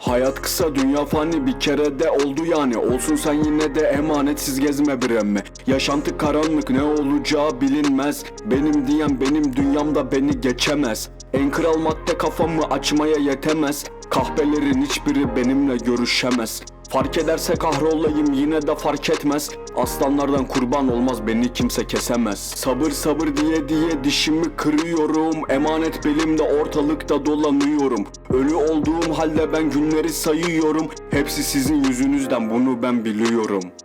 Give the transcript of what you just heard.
Hayat kısa, dünya fani, bir kere de oldu yani. Olsun sen yine de emanetsiz gezme bir emme. Yaşantı karanlık, ne olacağı bilinmez. Benim diyen benim dünyamda beni geçemez. En kral madde kafamı açmaya yetemez. Kahpelerin hiçbiri benimle görüşemez. Fark ederse kahrolayım yine de fark etmez. Aslanlardan kurban olmaz, beni kimse kesemez. Sabır sabır diye diye dişimi kırıyorum. Emanet belimde ortalıkta dolanıyorum. Ölü olduğum halde ben günleri sayıyorum. Hepsi sizin yüzünüzden, bunu ben biliyorum.